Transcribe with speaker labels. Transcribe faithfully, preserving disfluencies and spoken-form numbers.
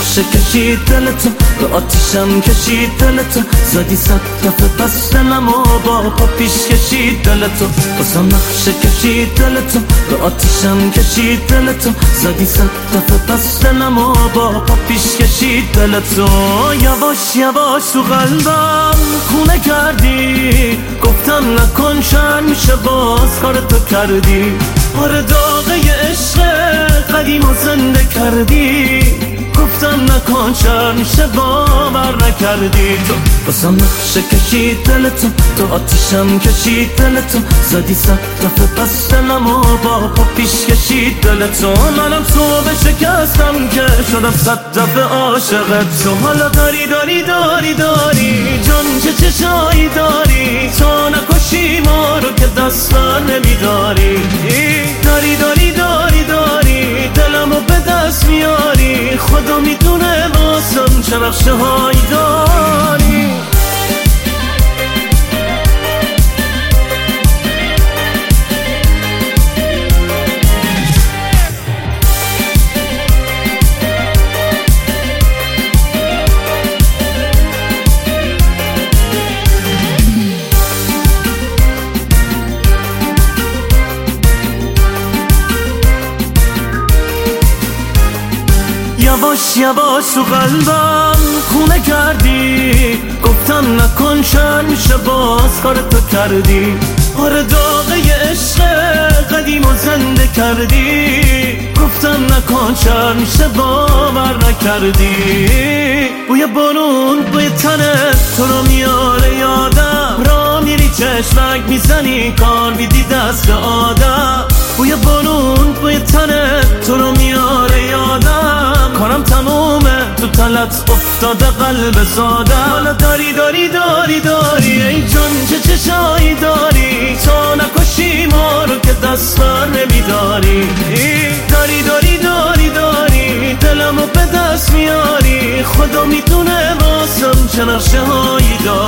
Speaker 1: نقشه کشید دلتو، به آتیشم کشید دلتو، زدی صد دفعه پس دلم و با پا پیش کشید دلتو. بازم نقشه کشید دلتو، به آتیشم کشید دلتو، زدی صد دفعه پس دلم و با پا پیش کشید دلتو. یواش یواش تو قلبم خونه کردی، گفتم نکن شن میشه باز کارتو کردی. آره داغه عشق قدیم و زنده کردی، گفتم نکن شر میشه باور نکردی. تو بازم نقشه کشید دلتو، تو آتیشم کشید دلتو، زدی صد دفعه پس دلم و با پا پیش کشید دلتو. منم تو به شکستم که شدم صد دفعه عاشقت. تو حالا داری داری داری داری جان چه چشایی داری، تو نکشی ما رو که دست بر نمیداری. داری داری داری داری دلمو به دست میاری، خدا میدونه واسم چه نقشه هایی داری. یواش یواش تو قلبم خونه کردی، گفتم نکن شر میشه باز کارتو کردی. آره داغه عشق قدیم و زنده کردی، گفتم نکن شر میشه باور نکردی. بوی بارون بوی تنت تو رو میاره یادم، را میری چشمک میزنی کار میدی دست آدم. بوی بارون بوی تنت تو رو میاره یادم، کارم تمومه تو تلت افتاده قلب زادم. حالا داری داری داری داری ای جان چه چشایی داری، تو نکشی ما رو که دست بر نمیداری. داری داری داری داری دلمو به دست میاری، خدا میدونه واسم چه نقشه هایی داری.